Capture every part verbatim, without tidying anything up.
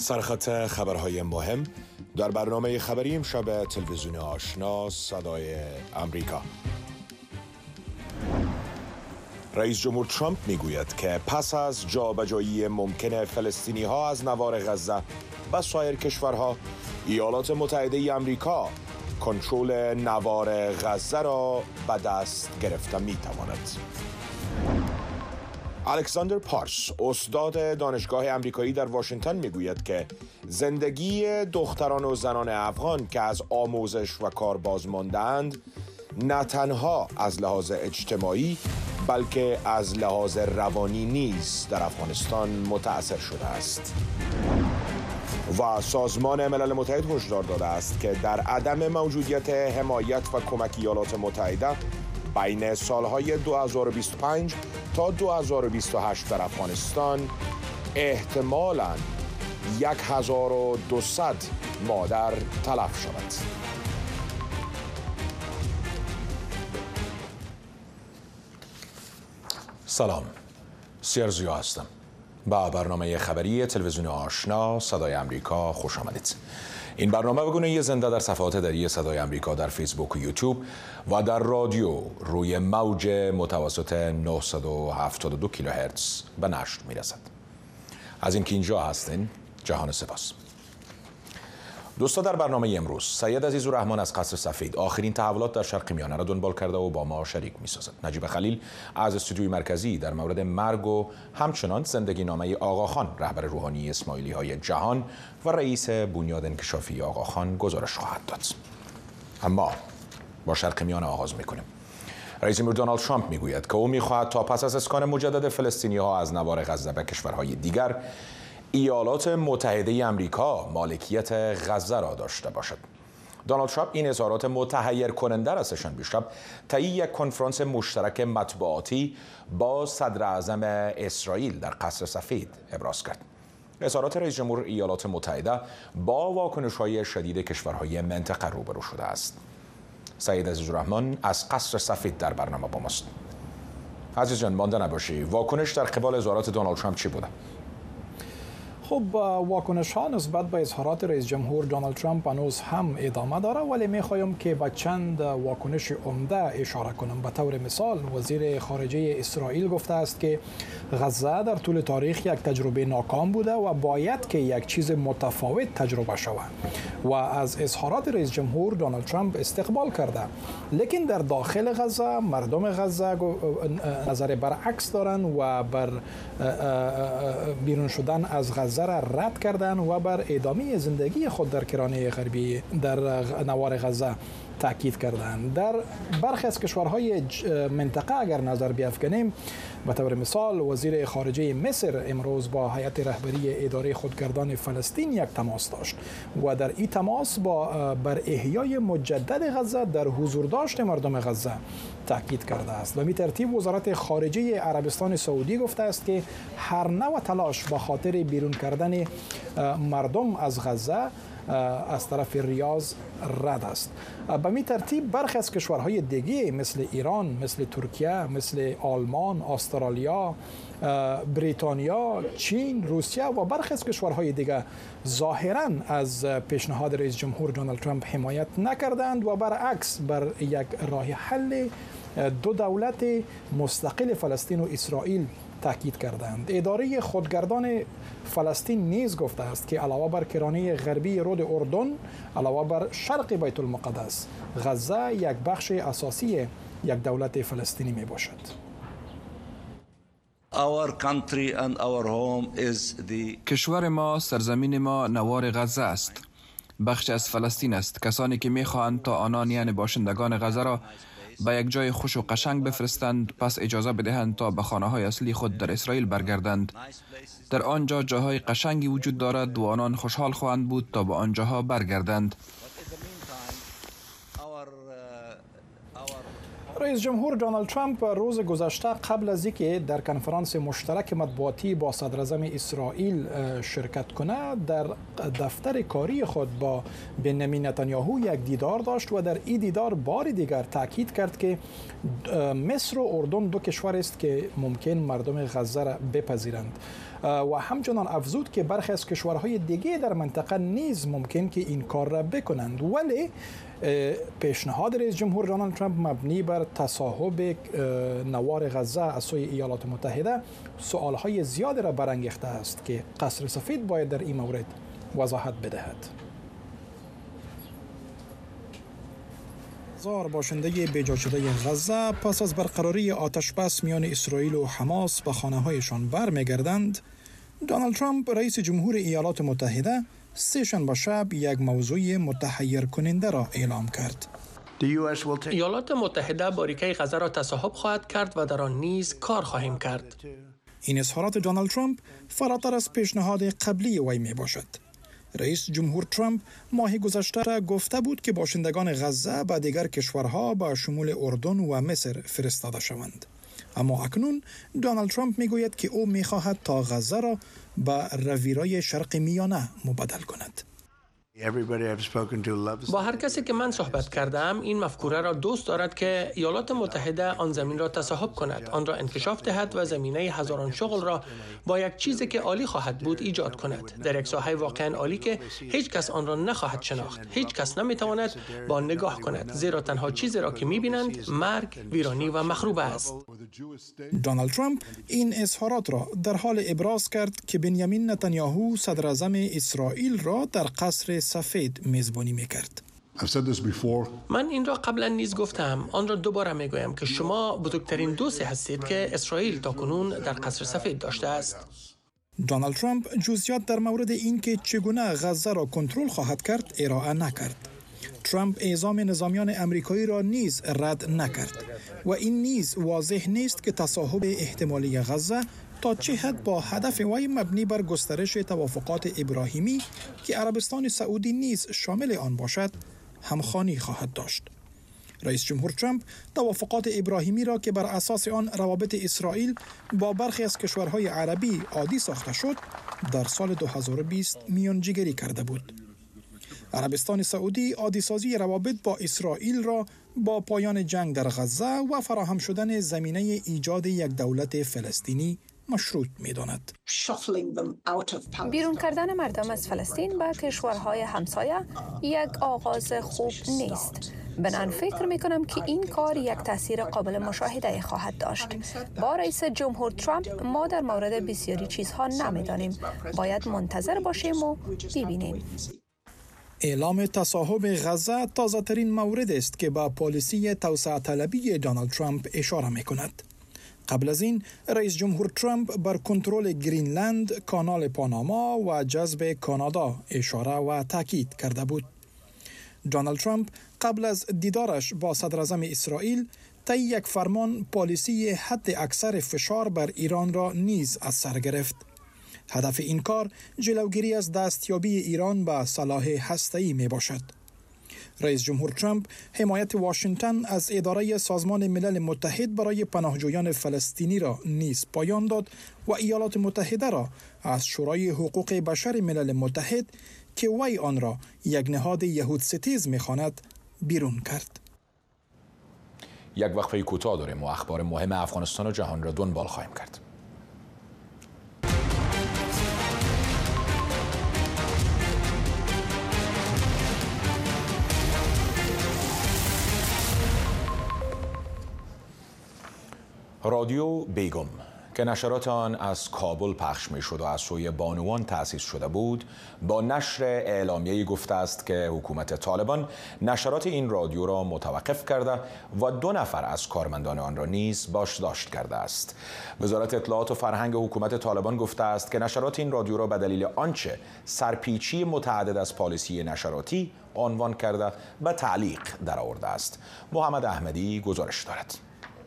سرخط خبرهای مهم در برنامه خبری امشب تلویزیون آشنا صدای امریکا. رئیس جمهور ترامپ میگوید که پس از جابجایی ممکن فلسطینی ها از نوار غزه و سایر کشورها، ایالات متحده آمریکا کنترل نوار غزه را به دست گرفته میتواند. الکساندر پارس، استاد دانشگاه آمریکایی در واشنگتن، میگوید که زندگی دختران و زنان افغان که از آموزش و کار باز مانده‌اند نه تنها از لحاظ اجتماعی بلکه از لحاظ روانی نیز در افغانستان متأثر شده است. و سازمان ملل متحد هشدار داده است که در عدم موجودیت حمایت و کمک ایالات متحده بین سالهای دو هزار و بیست و پنج تا دو هزار و بیست و هشت در افغانستان احتمالاً یک هزار و دویست مادر تلف شود. سلام، سیرزیا هستم. با برنامه خبری تلویزیون آشنا صدای امریکا خوش آمدید. این برنامه به گونه زنده در صفحات دری صدای امریکا در فیسبوک و یوتیوب و در رادیو روی موج متوسط نهصد و هفتاد و دو کیلوهرتز به نشر میرسد. از اینکه اینجا هستین جهان سپاس. دوستا، در برنامه امروز سید عزیزالرحمن از قصر سفید آخرین تحولات در شرق میانه را دنبال کرده و با ما شریک می‌سازد. نجیب خلیل از استودیوی مرکزی در مورد مرگ و همچنان زندگی نامه آقاخان، رهبر روحانی اسماعیلی‌های جهان و رئیس بنیاد انکشافی آقاخان، گزارش خواهد داد. اما با شرق میانه آغاز می‌کنیم. رئیس جمهور دونالد ترامپ میگوید که او می‌خواهد تا پس از اسکان مجدد فلسطینی‌ها از نوار غزه به کشورهای دیگر، ایالات متحده آمریکا مالکیت غزه را داشته باشد. دونالد ترامپ این اظهارات متحیر کننده را سه‌شنبه شب طی یک کنفرانس مشترک مطبوعاتی با صدر اعظم اسرائیل در قصر سفید ابراز کرد. اظهارات رئیس جمهور ایالات متحده با واکنش‌های شدید کشورهای منطقه روبرو شده است. سید عزیزالرحمن از قصر سفید در برنامه با ماست. عزیز جان، مانده نباشی، واکنش در قبال اظهارات دونالد ترامپ چی بوده؟ خب، واکنش ها نسبت به اظهارات رئیس جمهور دونالد ترامپ هنوز هم ادامه داره، ولی میخوایم که به چند واکنش عمده اشاره کنم. به طور مثال، وزیر خارجه اسرائیل گفته است که غزه در طول تاریخ یک تجربه ناکام بوده و باید که یک چیز متفاوت تجربه شود و از اظهارات رئیس جمهور دونالد ترامپ استقبال کرده. لیکن در داخل غزه مردم غزه نظر برعکس دارند و بر بیرون شدن از غزه را رد کردن و بر ادامه زندگی خود در کرانه غربی در نوار غزه تاکید کردند. در برخی از کشورهای منطقه اگر نظر بیافکنیم، به طور مثال وزیر خارجه مصر امروز با هیئت رهبری اداره خودگردان فلسطین یک تماس داشت و در این تماس با بر احیای مجدد غزه در حضور داشت مردم غزه تاکید کرده است. و می ترتیب وزارت خارجه عربستان سعودی گفته است که هر نوع تلاش به خاطر بیرون کردن مردم از غزه از طرف ریاض رد است. به می ترتیب برخی از کشورهای دیگه مثل ایران، مثل ترکیه، مثل آلمان، استرالیا، بریتانیا، چین، روسیه و برخی از کشورهای دیگه ظاهراً از پیشنهاد رئیس جمهور دونالد ترامپ حمایت نکردند و برعکس بر یک راه حل دو دولت مستقل فلسطین و اسرائیل تاکید کردند. اداره خودگردان فلسطین نیز گفته است که علاوه بر کرانه غربی رود اردن، علاوه بر شرق بیت المقدس، غزه یک بخش اساسی یک دولت فلسطینی می باشد. Our country and our home is the... کشور ما، سرزمین ما نوار غزه است. بخش از فلسطین است. کسانی که می‌خواهند تا آنان یعنی باشندگان غزه را به یک جای خوش و قشنگ بفرستند، پس اجازه بدهند تا به خانه‌های اصلی خود در اسرائیل برگردند. در آنجا جاهای قشنگی وجود دارد و آنان خوشحال خواهند بود تا به آنجاها برگردند. رئیس جمهور دونالد ترامپ روز گذشته قبل از اینکه در کنفرانس مشترک مطبوعاتی با صدر اعظم اسرائیل شرکت کنه در دفتر کاری خود با بنیامین نتانیاهو یک دیدار داشت و در این دیدار بار دیگر تاکید کرد که مصر و اردن دو کشور است که ممکن مردم غزه را بپذیرند و همچنان افزود که برخی از کشورهای دیگه در منطقه نیز ممکن که این کار را بکنند، ولی پیشنهاد رئیس جمهور دونالد ترامپ مبنی بر تصاحب نوار غزه از سوی ایالات متحده سوالهای زیادی را برانگیخته است که قصر سفید باید در این مورد وضاحت بدهد. هزار باشنده بیجا شده غزه پس از برقراری آتش بس میان اسرائیل و حماس به خانه‌هایشان برمیگردند. دونالد ترامپ رئیس جمهور ایالات متحده سه شنبه شب یک موضوع متحیر کننده را اعلام کرد. ایالات متحده باریکه غزه را تصاحب خواهد کرد و در آن نیز کار خواهیم کرد. این اظهارات دونالد ترامپ فراتر از پیشنهاد قبلی وی می باشد. رئیس جمهور ترامپ ماه گذشته گفته بود که باشندگان غزه به دیگر کشورها به شمول اردن و مصر فرستاده شوند. اما اکنون دونالد ترامپ میگوید که او میخواهد تا غزه را به رویرای شرق میانه مبدل کند. با هر کسی که من صحبت کردم این مفکوره را دوست دارد که ایالات متحده آن زمین را تصاحب کند، آن را انکشاف دهد و زمینه هزاران شغل را با یک چیزی که عالی خواهد بود ایجاد کند، در یک ساحه واقعا عالی که هیچ کس آن را نخواهد شناخت. هیچ کس نمیتواند با آن نگاه کند، زیرا تنها چیزی را که میبینند مرگ، ویرانی و مخروبه است. دونالد ترامپ این اظهارات را در حال ابراز کرد که بنیامین نتانیاهو صدر اعظم اسرائیل را در قصر سفید میزبانی میکرد. من این را قبلا نیز گفتم، آن را دوباره میگویم که شما بزرگترین دوستی هستید که اسرائیل تاکنون در قصر سفید داشته است. دونالد ترامپ جزئیات در مورد اینکه چگونه غزه را کنترل خواهد کرد ارائه نکرد. ترامپ اعزام نظامیان امریکایی را نیز رد نکرد و این نیز واضح نیست که تصاحب احتمالی غزه تا چه حد با هدف وی مبنی بر گسترش توافقات ابراهیمی که عربستان سعودی نیز شامل آن باشد همخوانی خواهد داشت. رئیس جمهور ترامپ توافقات ابراهیمی را که بر اساس آن روابط اسرائیل با برخی از کشورهای عربی عادی ساخته شد در سال دو هزار و بیست میانجیگری کرده بود. عربستان سعودی عادی‌سازی روابط با اسرائیل را با پایان جنگ در غزه و فراهم شدن زمینه ایجاد یک دولت فلسطینی مشروط می‌داند. بیرون کردن مردم از فلسطین به کشورهای همسایه یک آغاز خوب نیست. من فکر می‌کنم که این کار یک تاثیر قابل مشاهده خواهد داشت. با رئیس جمهور ترامپ ما در مورد بسیاری چیزها نمی‌دانیم. باید منتظر باشیم و ببینیم. اعلام تصاحب غزه تازه‌ترین مورد است که به پالیسی توسعه طلبی دونالد ترامپ اشاره می‌کند. قبل از این رئیس جمهور ترامپ بر کنترل گرینلند، کانال پاناما و جذب کانادا اشاره و تاکید کرده بود. دونالد ترامپ قبل از دیدارش با صدر اعظم اسرائیل طی یک فرمان پالیسی حد اکثر فشار بر ایران را نیز از سر گرفت. هدف این کار جلوگیری از دستیابی ایران به سلاح هسته‌ای می باشد. رئیس جمهور ترامپ حمایت واشنگتن از اداره سازمان ملل متحد برای پناهجویان فلسطینی را نیز پایان داد و ایالات متحده را از شورای حقوق بشر ملل متحد که وی آن را یک نهاد یهود ستیز می‌خواند بیرون کرد. یک وقفه کوتاه داریم و اخبار مهم افغانستان و جهان را دنبال خواهیم کرد. رادیو بیگم که نشرات آن از کابل پخش می شد و از سوی بانوان تأسیس شده بود، با نشر اعلامیه‌ای گفته است که حکومت طالبان نشرات این رادیو را متوقف کرده و دو نفر از کارمندان آن را نیز بازداشت کرده است. وزارت اطلاعات و فرهنگ حکومت طالبان گفته است که نشرات این رادیو را به دلیل آنچه سرپیچی متعدد از پالیسی نشراتی عنوان کرده به تعلیق درآورده است. محمد احمدی گزارش دارد.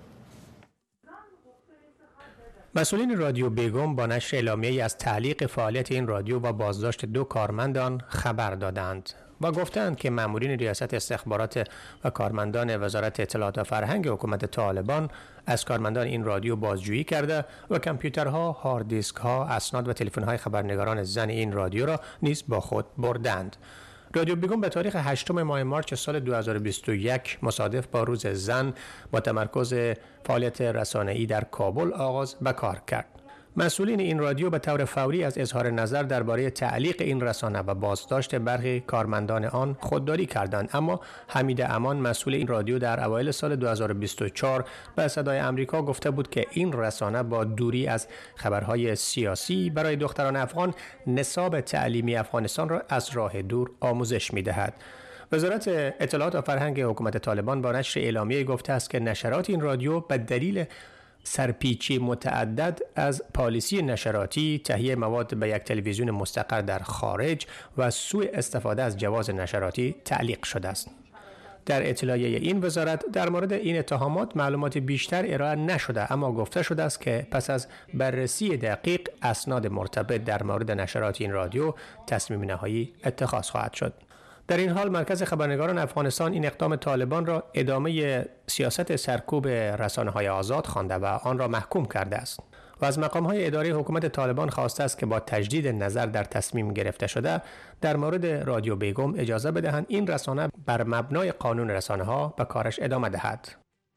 مسئولین رادیو بیگم با نشر اعلامیه‌ای از تعلیق فعالیت این رادیو و بازداشت دو کارمند آن خبر دادند. و گفتند که مامورین ریاست استخبارات و کارمندان وزارت اطلاعات و فرهنگ حکومت طالبان از کارمندان این رادیو بازجویی کرده و کامپیوترها، هارد دیسک ها، اسناد و تلفن‌های خبرنگاران زن این رادیو را نیز با خود بردند. رادیو بیگم به تاریخ هشتم ماه مارس سال دو هزار و بیست و یک مصادف با روز زن با تمرکز فعالیت رسانه‌ای در کابل آغاز به کار کرد. مسئولین این رادیو به طور فوری از اظهار نظر درباره تعلیق این رسانه و بازداشت برخی کارمندان آن خودداری کردند، اما حمید امان مسئول این رادیو در اوایل سال دو هزار و بیست و چهار به صدای آمریکا گفته بود که این رسانه با دوری از خبرهای سیاسی برای دختران افغان نصاب تعلیمی افغانستان را از راه دور آموزش می‌دهد. وزارت اطلاعات و فرهنگ حکومت طالبان با نشر اعلامیه گفته است که نشرات این رادیو به دلیل سرپیچی متعدد از پالیسی نشراتی، تهیه مواد به یک تلویزیون مستقر در خارج و سوء استفاده از جواز نشراتی تعلیق شده است. در اطلاعیه این وزارت در مورد این اتهامات معلومات بیشتر ارائه نشده، اما گفته شده است که پس از بررسی دقیق اسناد مرتبط در مورد نشرات این رادیو تصمیم نهایی اتخاذ خواهد شد. در این حال مرکز خبرنگاران افغانستان این اقدام طالبان را ادامه سیاست سرکوب رسانه‌های آزاد خوانده و آن را محکوم کرده است و از مقام‌های اداری حکومت طالبان خواسته است که با تجدید نظر در تصمیم گرفته شده در مورد رادیو بیگم اجازه بدهند این رسانه بر مبنای قانون رسانه‌ها به کارش ادامه دهد.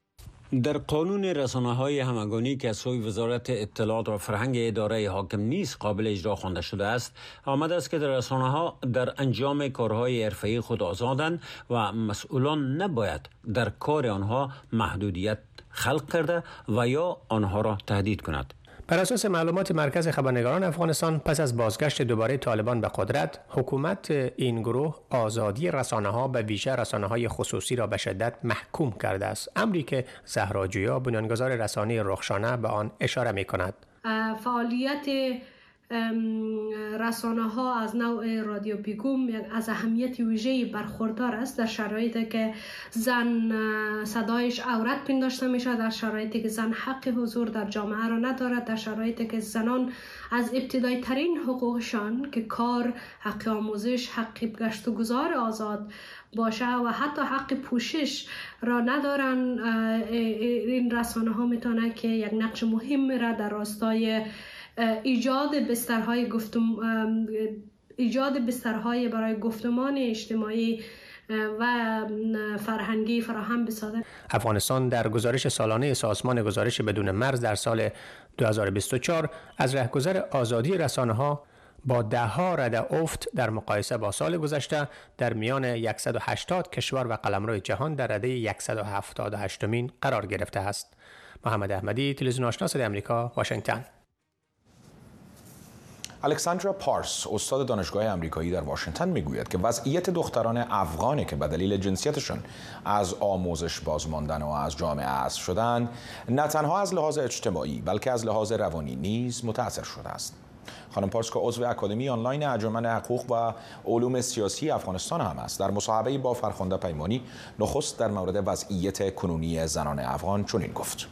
در قانون رسانه‌های همگانی که از سوی وزارت اطلاعات و فرهنگ اداره حاکم نیز قابل اجرا خوانده شده است، آمده است که در رسانه‌ها در انجام کارهای حرفه‌ای خود آزادند و مسئولان نباید در کار آنها محدودیت خلق کرده و یا آنها را تهدید کند. بر اساس معلومات مرکز خبرنگاران افغانستان، پس از بازگشت دوباره طالبان به قدرت، حکومت این گروه آزادی رسانه‌ها به ویژه رسانه‌های خصوصی را به شدت محکوم کرده است، امری که زهرا جویا بنیانگذار رسانه رخشانه به آن اشاره می‌کند. فعالیت رسانه ها از نوع رادیو بیگم از اهمیت ویژه‌ای برخوردار است در شرایطی که زن صدایش عورت پنداشته میشه، در شرایطی که زن حق حضور در جامعه را ندارد، در شرایطی که زنان از ابتدایی ترین حقوقشان که کار، حق آموزش، حق گشت و گذار آزاد باشه و حتی حق پوشش را ندارن. این رسانه ها میتونه که یک نقش مهم را در راستای ایجاد بسترهای گفتم ایجاد بسترهای برای گفتمان اجتماعی و فرهنگی فراهم بسازد. افغانستان در گزارش سالانه سازمان گزارش بدون مرز در سال دو هزار و بیست و چهار از رهگذر آزادی رسانه‌ها با ده ها رده افت در مقایسه با سال گذشته در میان صد و هشتاد کشور و قلمرو جهان در رده صد و هفتاد و هشتمین قرار گرفته است. محمد احمدی، تلویزیون آشنا صدای آمریکا، واشنگتن. الکساندرا پارس، استاد دانشگاه آمریکایی در واشنگتن، میگوید که وضعیت دختران افغانی که به دلیل جنسیتشون از آموزش بازماندن و از جامعه حذف شدند، نه تنها از لحاظ اجتماعی بلکه از لحاظ روانی نیز متأثر شده است. خانم پارس که عضو اکادمی آنلاین انجمن حقوق و علوم سیاسی افغانستان هم است، در مصاحبه‌ای با فرخنده پیمانی نخست در مورد وضعیت کنونی زنان افغان چنین گفت: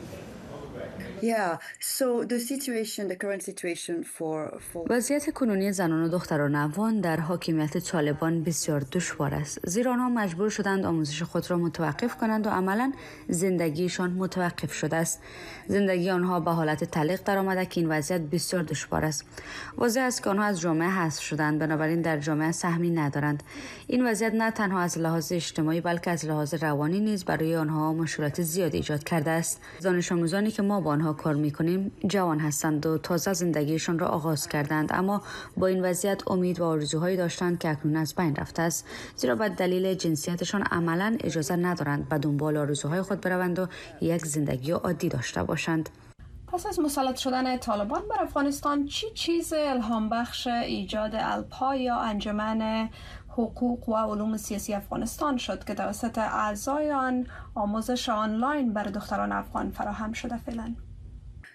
وضعیت کنونی زنان و دختران افغان در حاکمیت طالبان بسیار دشوار است، زیرا آنها مجبور شدند آموزش خود را متوقف کنند و عملاً زندگیشان متوقف شده است. زندگی آنها به حالت تعلیق در آمده که این وضعیت بسیار دشوار است. واضح است که آنها از جامعه حذف شدند، بنابراین در جامعه سهمی ندارند. این وضعیت نه تنها از لحاظ اجتماعی بلکه از لحاظ روانی نیز برای آنها مشکلات زیادی ایجاد کرده است. دانش آموزانی که ما با آنها کار میکنیم جوان هستند و تازه زندگیشان را آغاز کردند، اما با این وضعیت امید و آرزوهایی داشتند که اکنون از بین رفته است، زیرا به دلیل جنسیتشان عملاً اجازه ندارند به دنبال آرزوهای خود بروند و یک زندگی عادی داشته باشند. پس از مسلط شدن طالبان بر افغانستان، چی چیز الهام بخش ایجاد الپا یا انجمن حقوق و علوم سیاسی افغانستان شد که توسط اعضای آن آموزش آنلاین بر دختران افغان فراهم شده فعلا؟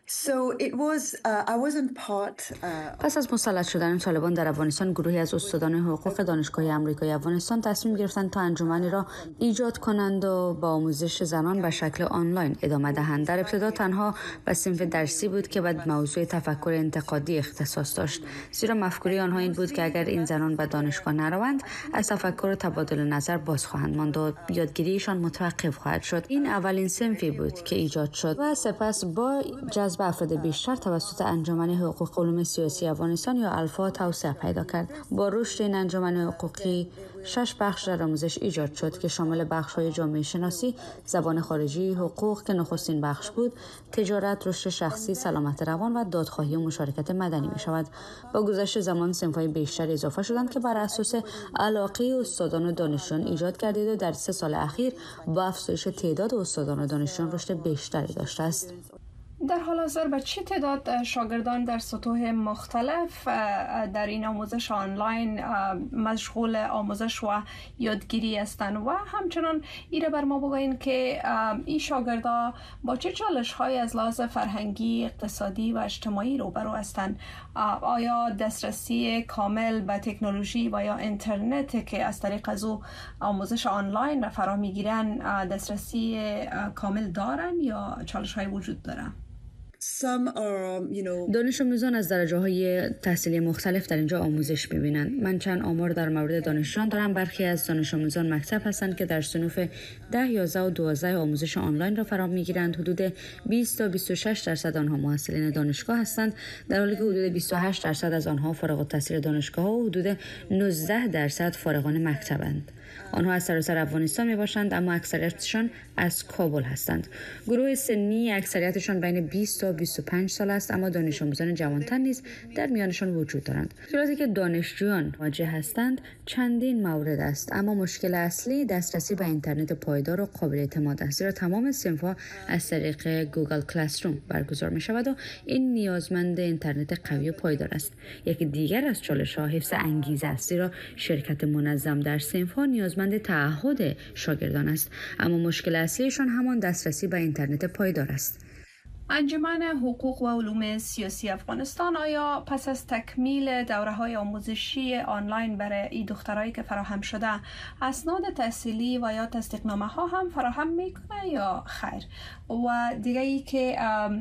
پس از مسلط شدن طالبان در افغانستان، گروهی از استادان حقوق دانشگاه آمریکایی افغانستان تصمیم گرفتند تا انجمنی را ایجاد کنند و با آموزش زنان به شکل آنلاین ادامه دهند. در ابتدا تنها به صنف درسی بود که به موضوع تفکر انتقادی اختصاص داشت، زیرا مفکوره آنها این بود که اگر این زنان به دانشگاه نروند، از تفکر و تبادل نظر باز خواهند ماند و یادگیریشان متوقف خواهد شد. این اولین صنفی بود که ایجاد شد و سپس با جذب افراد بیشتر توسط انجمن حقوق علوم سیاسی افغانستان یا الفا توسعه پیدا کرد. با رشد این انجمن حقوقی شش بخش در آموزش ایجاد شد که شامل بخش‌های جامعه شناسی، زبان خارجی، حقوق که نخستین بخش بود، تجارت، رشد شخصی، سلامت روان و دادخواهی و مشارکت مدنی می شود. با گذشت زمان صنف‌های بیشتر اضافه شدند که بر اساس علاقه استادان و دانشجویان ایجاد گردید و در سه سال اخیر با افزایش تعداد استادان و دانشجویان رشد بیشتری داشته است. در حال حاضر به چه تعداد شاگردان در سطوح مختلف در این آموزش آنلاین مشغول آموزش و یادگیری هستند و همچنان ایره بر ما بگوین که این شاگردان با چه چالش‌هایی از لحاظ فرهنگی، اقتصادی و اجتماعی روبرو هستند؟ آیا دسترسی کامل به تکنولوژی و یا اینترنت که از طریق از او آموزش آنلاین را فرا میگیرن دسترسی کامل دارن یا چالش‌های وجود دارن؟ دانش آموزان از درجه های تحصیلی مختلف در اینجا آموزش می‌بینند. من چند آمار در مورد دانشجویان دارم. برخی از دانش آموزان مکتب هستند که در صنوف ده، یازده و دوازده آموزش آنلاین را فرا می‌گیرند. حدود بیست تا بیست و شش درصد آنها محصلین دانشگاه هستند، در حالی که حدود بیست و هشت درصد از آنها فارغ التحصیل دانشگاه و حدود نوزده درصد فارغان مکتبند. آنها از سراسر افغانستان میباشند، اما اکثریتشان از کابل هستند. گروه سنی اکثریتشان بین بیست تا بیست و پنج سال است، اما دانش آموزان جوانتر نیز در میانشان وجود دارند. مشکلاتی که دانشجویان مواجه هستند چندین مورد است، اما مشکل اصلی دسترسی به اینترنت پایدار و قابل اعتماد است، زیرا تمام صنف‌ها از طریق گوگل کلاس روم برگزار می شود و این نیازمند اینترنت قوی و پایدار است. یکی دیگر از چالش‌ها حفظ انگیزه است، زیرا شرکت منظم در صنف‌ها نیازمند تعهد شاگردان است، اما مشکل اصلیشان همان دسترسی به اینترنت پایدار است. انجمن حقوق و علوم سیاسی افغانستان آیا پس از تکمیل دوره‌های آموزشی آنلاین برای این دخترایی که فراهم شده اسناد تحصیلی و یا تصدیقنامه ها هم فراهم میکنه یا خیر؟ و دیگه ای که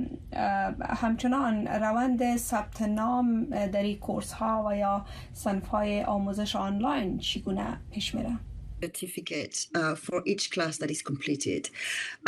همچنان روند ثبت نام در این کورس ها و یا صنف های آموزش آنلاین چگونه پیش میره؟ certificate uh, for each class that is completed. Uh,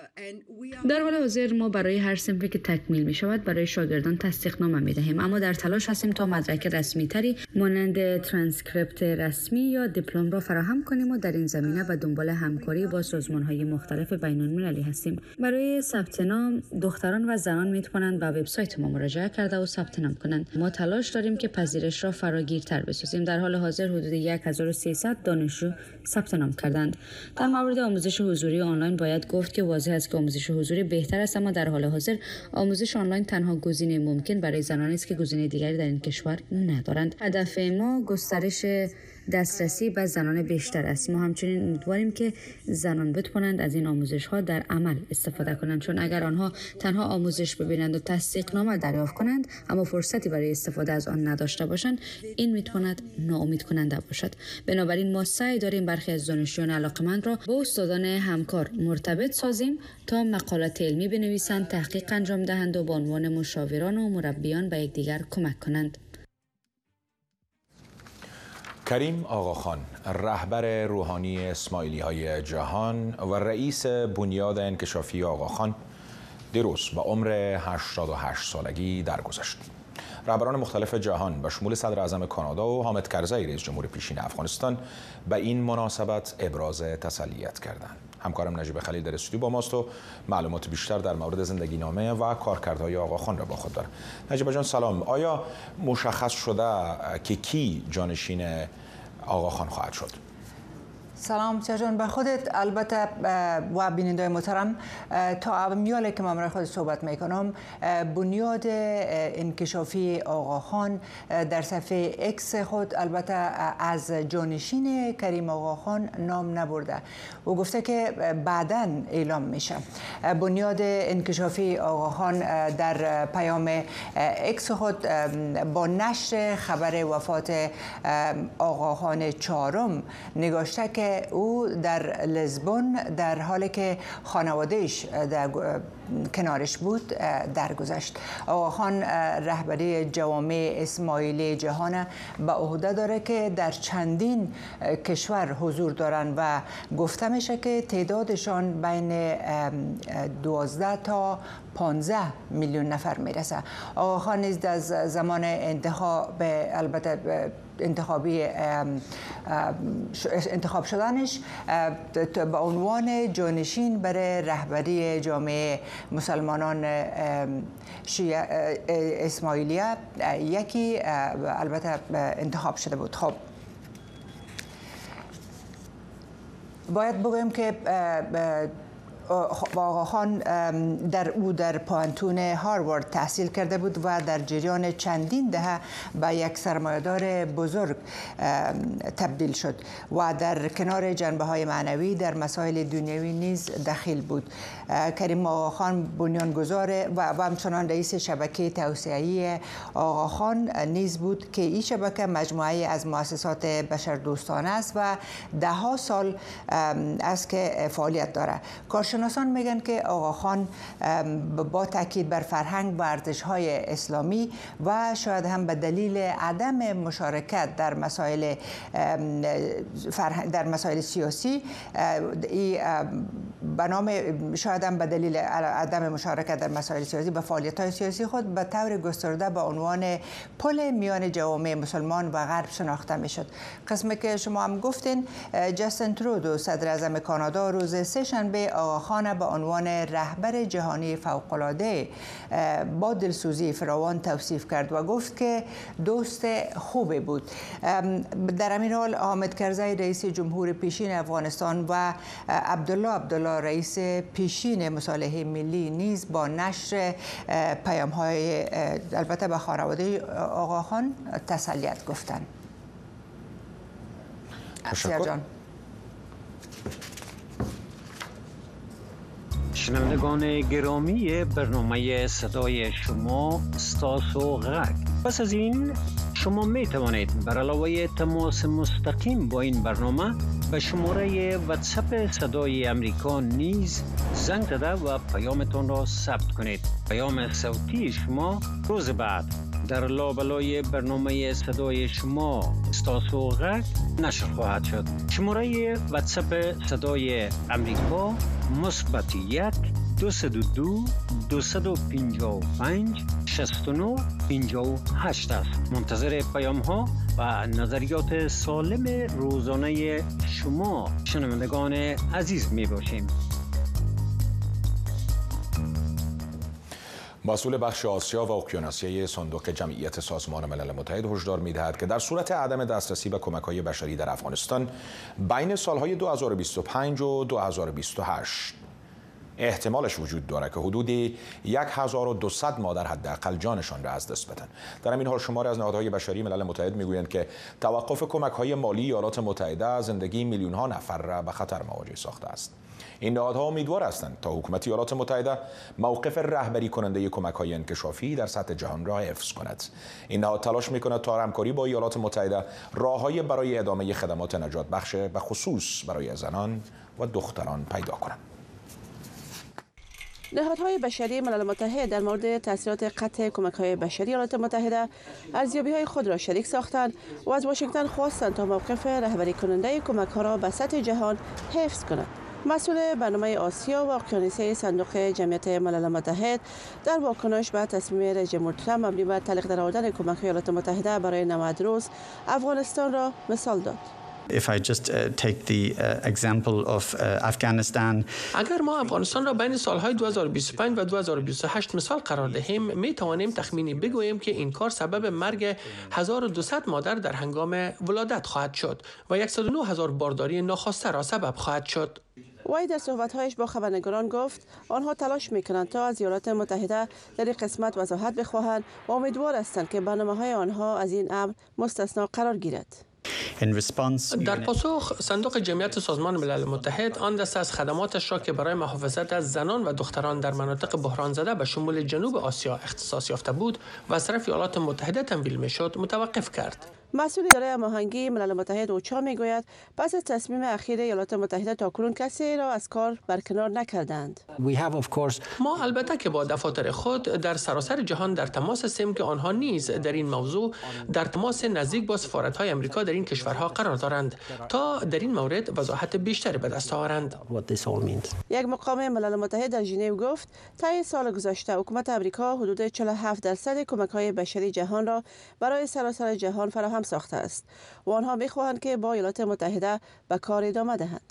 در حال حاضر ما برای هر صنفی که تکمیل می شود برای شاگردان تصدیق نامه می دهیم، اما در تلاش هستیم تا مدرک رسمی تری مانند ترانسکریپت رسمی یا دیپلم را فراهم کنیم و در این زمینه به دنبال همکاری با سازمان های مختلف بین المللی هستیم. برای ثبت نام دختران و زنان می توانند به وبسایت ما مراجعه کرده و ثبت نام کنند. ما تلاش داریم که پذیرش را فراگیرتر بسازیم. در حال حاضر حدود هزار و سیصد دانشجو ثبت نام کردند. در مورد آموزش حضوری آنلاین باید گفت که واضح است که آموزش حضوری بهتر است، اما در حال حاضر آموزش آنلاین تنها گزینه ممکن برای زنانی است که گزینه دیگری در این کشور ندارند. هدف ما گسترش دسترسی به زنان بیشتر است. ما همچنین امیدواریم که زنان بتوانند از این آموزش ها در عمل استفاده کنند، چون اگر آنها تنها آموزش ببینند و تصدیق نامه دریافت کنند اما فرصتی برای استفاده از آن نداشته باشند، این میتواند ناامید کننده باشد. بنابراین ما سعی داریم برخی از دانشجویان علاقمند را با استادان همکار مرتبط سازیم تا مقالات علمی بنویسند، تحقیق انجام دهند و به عنوان مشاوران و مربیان به یکدیگر کمک کنند. کریم آقاخان، رهبر روحانی اسماعیلی های جهان و رئیس بنیاد انکشافی آقاخان، دیروز با عمر هشتاد و هشت سالگی درگذشت. رهبران مختلف جهان به شمول صدر اعظم کانادا و حامد کرزی رئیس جمهور پیشین افغانستان به این مناسبت ابراز تسلیت کردند. همکارم نجیب خلیل در استودیو با ماست و معلومات بیشتر در مورد زندگی نامه و کارکردهای آقاخان را با خود داره. نجیب جان سلام. آیا مشخص شده که کی جانشین آقاخان خواهد شد؟ سلام سیاجان به خودت. البته و بیننده محترم، تا میاله که من خود صحبت میکنم، بنیاد انکشافی آقاخان در صفحه اکس خود البته از جانشین کریم آقاخان نام نبرده و گفته که بعداً اعلام میشه. بنیاد انکشافی آقاخان در پیام اکس خود با نشر خبر وفات آقاخان چهارم نگاشته که او در لزبون در حالی که خانوادهش در کنارش بود درگذشت. آقاخان رهبری جوامع اسماعیلی جهان به عهده داره که در چندین کشور حضور دارن و گفته میشه که تعدادشان بین دوازده تا پانزده میلیون نفر میرسه. آقاخان نیز از زمان انتخاب البته انتخابی انتخاب شدنش به عنوان جانشین برای رهبری جامعه مسلمانان شیعه اسماعیلیه یکی البته انتخاب شده بود. خب باید بگویم که آقاخان در او در پانتون هاروارد تحصیل کرده بود و در جریان چندین دهه به یک سرمایه‌دار بزرگ تبدیل شد و در کنار جنبه‌های معنوی در مسائل دنیوی نیز دخیل بود. کریم آقاخان بنیانگذار و همچنان رئیس شبکه توسعه‌ای آقاخان نیز بود که این شبکه مجموعه از مؤسسات بشردوستانه است و ده ها سال است که فعالیت دارد. کارشناسان میگن که آقاخان با تاکید بر فرهنگ و ارزش‌های اسلامی و شاید هم به دلیل عدم مشارکت در مسائل در مسائل سیاسی، به نام شاید هم به دلیل عدم مشارکت در مسائل سیاسی به فعالیت‌های سیاسی خود به طور گسترده به عنوان پل میان جوامع مسلمان و غرب شناخته میشد. قسمی که شما هم گفتین، جاستین ترودو صدر اعظم کانادا روز سه شنبه آقاخان به عنوان رهبر جهانی فوق‌العاده با دلسوزی فراوان توصیف کرد و گفت که دوست خوبی بود. در همین حال حامد کرزی رئیس جمهور پیشین افغانستان و عبدالله عبدالله رئیس پیشین مصالحه ملی نیز با نشر پیام‌های البته به خانواده آقاخان تسلیت گفتند. تشکر. شنوندگان گرامی برنامه صدای شما ستاسو غک. پس از این شما می توانید بر علاوه تماس مستقیم با این برنامه به شماره واتساپ صدای امریکا نیز زنگ زده و پیامتان را ثبت کنید. پیام صوتی شما روز بعد در لابلای برنامه صدای شما ستاسو غک نشر خواهد شد. شماره واتساپ صدای امریکا مثبت یک دو صد و دو دویست و پنجاه و پنج شصت و نه پنجاه و هشت است. منتظر پیام ها و نظریات سالم روزانه شما شنوندگان عزیز می باشیم. مسئول بخش آسیا و اقیانوسیه صندوق جمعیت سازمان ملل متحد هشدار می‌دهد که در صورت عدم دسترسی به کمک‌های بشری در افغانستان بین سالهای دو هزار و بیست و پنج و دو هزار و بیست و هشت احتمالش وجود دارد که حدود هزار و دویست مادر حداقل جانشان را از دست بدن. در همین حال شماری از نهادهای بشری ملل متحد میگویند که توقف کمک‌های مالی ایالات متحده زندگی میلیون‌ها نفر را به خطر مواجه ساخته است. این نهادها امیدوار هستند تا حکومت ایالات متحده موقف رهبری کننده کمک‌های انکشافی در سطح جهان را حفظ کند. این نهاد تلاش می‌کند تا همکاری با ایالات متحده راه‌های برای ادامه خدمات نجات بخش به خصوص برای زنان و دختران پیدا کنند. نهادهای بشری ملل متحد در مورد تاثیرات قطع کمک‌های بشری ایالات متحده ارزیابی‌های خود را شریک ساختند و از واشنگتن خواستند تا موقف رهبری کننده کمک‌ها را به سطح جهان حفظ کند. مسئول برنامه آسیا و اقیانوسیه صندوق جمعیت ملل متحد در واکنش به تصمیم رئیس جمهور ترامپ مبنی بر تلقی درآوردن کمک‌های ایالات متحده برای نود روز افغانستان را مثال داد. If I just uh, take the uh, example of uh, Afghanistan. اگر ما افغانستان را بین سالهای دو هزار و بیست و پنج و دو هزار و بیست و هشت مثال قرار دهیم، می توانیم تخمینی بگوییم که این کار سبب مرگ هزار و دویست مادر در هنگام ولادت خواهد شد و صد و نه هزار بارداری ناخواسته را سبب خواهد شد. وی در صحبت‌هایش با خبرنگاران گفت آنها تلاش می‌کنند تا از ایالات متحده در این قسمت وضاحت بخواهند و امیدوار هستند که برنامه‌های آنها از این امر مستثنا قرار گیرد. در پاسخ، صندوق جمعیت سازمان ملل متحد آن دسته از خدماتش را که برای محافظت از زنان و دختران در مناطق بحران زده به شمول جنوب آسیا اختصاص یافته بود و از طرف ایالات متحده تمویل می‌شد متوقف کرد. مسئول اداره هماهنگی ملل متحد اوچا میگوید پس از تصمیم اخیر ایالات متحده تاکنون کسی را از کار برکنار نکردند. ما البته که با دفاتر خود در سراسر جهان در تماس هستیم که آنها نیز در این موضوع در تماس نزدیک با سفارت‌های آمریکا در این کشورها قرار دارند تا در این مورد وضاحت بیشتری به دست آورند. یک مقام ملل متحد در ژنو گفت طی سال گذشته حکومت آمریکا حدود چهل و هفت درصد کمک‌های بشری جهان را برای سراسر جهان فراهم ساخته است و آنها می‌خواهند که با ایالات متحده به کار ادامه دهند.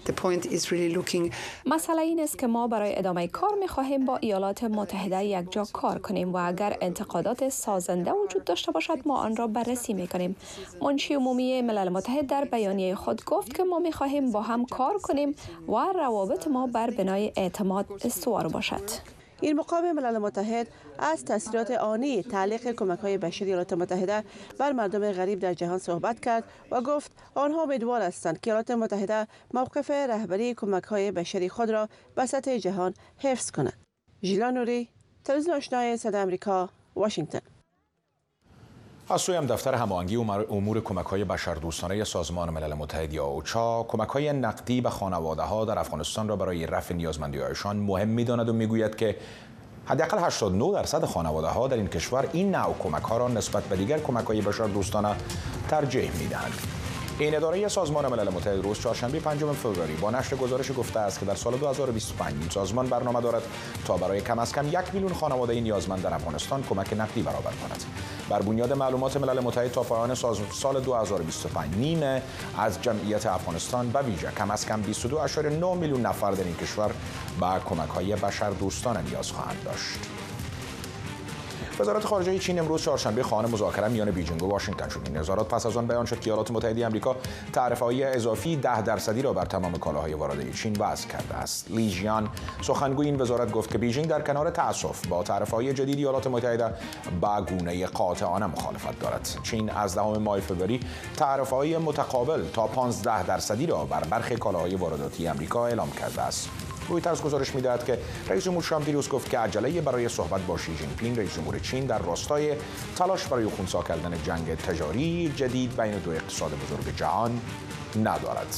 مسئله این است که ما برای ادامه کار می‌خواهیم با ایالات متحده یک جا کار کنیم و اگر انتقادات سازنده وجود داشته باشد ما آن را بررسی می‌کنیم. منشی عمومی ملل متحد در بیانیه خود گفت که ما می‌خواهیم با هم کار کنیم و روابط ما بر بنای اعتماد استوار باشد. این مقام ملل متحد از تاثیرات آنی تعلیق کمک‌های بشری ایالات متحده بر مردم غریب در جهان صحبت کرد و گفت آنها امیدوار هستند که ایالات متحده موقف رهبری کمک‌های بشری خود را به سطح جهان حفظ کند. ژیلا نوری، تلویزیون آشنای صدای آمریکا، واشنگتن. از سوی هم دفتر هماهنگی امور کمک‌های بشردوستانه سازمان ملل متحد یا اوچا کمک‌های نقدی به خانواده‌ها در افغانستان را برای رفع نیازمندی‌هایشان مهم می‌داند و می‌گوید که حداقل هشتاد و نه درصد خانواده‌ها در این کشور این نوع کمک‌ها را نسبت به دیگر کمک‌های بشردوستانه ترجیح می‌دهند. این اداره سازمان ملل متحد روز چهارشنبه پنجم فوریه با نشر گزارش گفته است که در سال دو هزار و بیست و پنج این سازمان برنامه دارد تا برای کم از کم یک میلیون خانواده نیازمند در افغانستان کمک نقدی برآورد کند. بر بنیاد معلومات ملل متحد تا پایان سال دو هزار و بیست و پنج نیمه از جمعیت افغانستان به ویژه کم از کم بیست و دو ممیز نه میلیون نفر در این کشور به کمک‌های بشردوستانه نیاز خواهند داشت. وزارت خارجه چین امروز چهارشنبه خواهان مذاکره میان بیجینگ و واشنگتن شد. این نظارات پس از آن بیان شد که ایالات متحده آمریکا تعرفه‌های اضافی ده درصدی را بر تمام کالاهای وارده چین وضع کرده است. لی ژیان سخنگوی این وزارت گفت که بیجینگ در کنار تأسف با تعرفه‌های جدید ایالات متحده به گونه قاطعانه مخالفت دارد. چین از دهم ماه فوریه تعرفه‌های متقابل تا پانزده درصدی را بر برخی کالاهای وارداتی آمریکا اعلام کرده است. رویترز گزارش می‌دهد که رئیس جمهور ترامپ دیروز گفت که عجله برای صحبت با شی جین پینگ رئیس جمهور چین در راستای تلاش برای خنثی کردن جنگ تجاری جدید بین دو اقتصاد بزرگ جهان ندارد.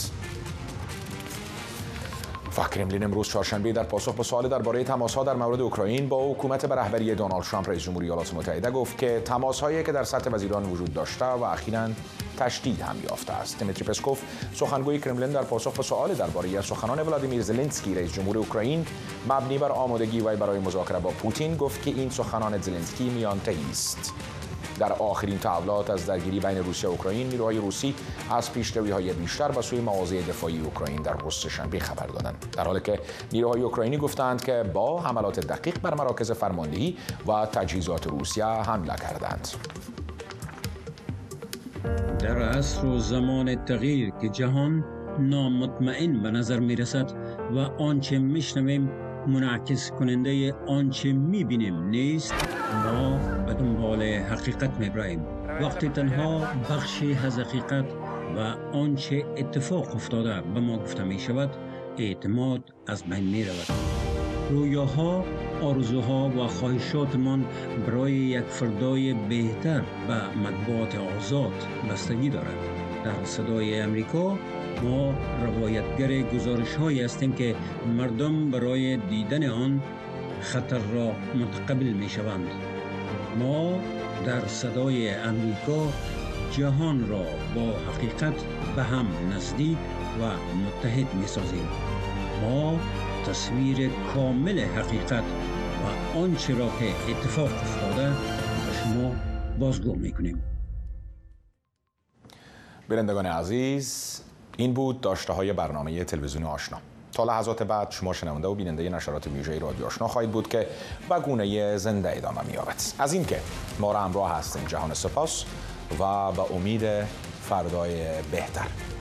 و کرملین امروز چهارشنبه در پاسخ به سوال درباره تماس‌ها در مورد اوکراین با حکومت به رهبری دونالد ترامپ رئیس جمهوری ایالات متحده گفت که تماس‌هایی که در سطح وزیران وجود داشته و اخیراً تشدید هم یافته است. دیمیتری پسکوف سخنگوی کرملین در پاسخ به سوال درباره سخنان ولادیمیر زلنسکی رئیس جمهور اوکراین مبنی بر آمادگی وی برای مذاکره با پوتین گفت که این سخنان زلنسکی میانتهی است. در آخرین تحولات از درگیری بین روسیه و اوکراین، نیروهای روسی از پیشروی‌های بیشتر به سوی مواضع دفاعی اوکراین در روز سه‌شنبه خبر دادند، در حالی که نیروهای اوکراینی گفتند که با حملات دقیق بر مراکز فرماندهی و تجهیزات روسیه حمله کردند. در عصر و زمان تغییر که جهان نامطمئن به نظر می رسد و آنچه می شنویم منعکس کننده آنچه می بینیم نیست، ما به دنبال حقیقت می براییم. وقتی تنها بخشی از حقیقت و آنچه اتفاق افتاده به ما گفته می شود، اعتماد از بین می رود. رویاها، آرزوها و خواهشاتمان برای یک فردای بهتر به مطبوعات آزاد بستگی دارد. در صدای امریکا ما روایتگر گزارش هایی هستیم که مردم برای دیدن آن خطر را متقبل می شوند. ما در صدای امریکا جهان را با حقیقت به هم نزدیک و متحد می سازیم. ما تصویر کامل حقیقت و آنچه را که اتفاق افتاده به شما بازگو می کنیم. بینندگان عزیز، این بود داشته های برنامه تلویزیون آشنا. تا لحظات بعد شما شنونده و بیننده نشرات ویژه رادیو آشنا خواهید بود که به گونه زنده ادامه می‌یابد. از این که ما را همراه هستیم جهان سپاس و به امید فردای بهتر.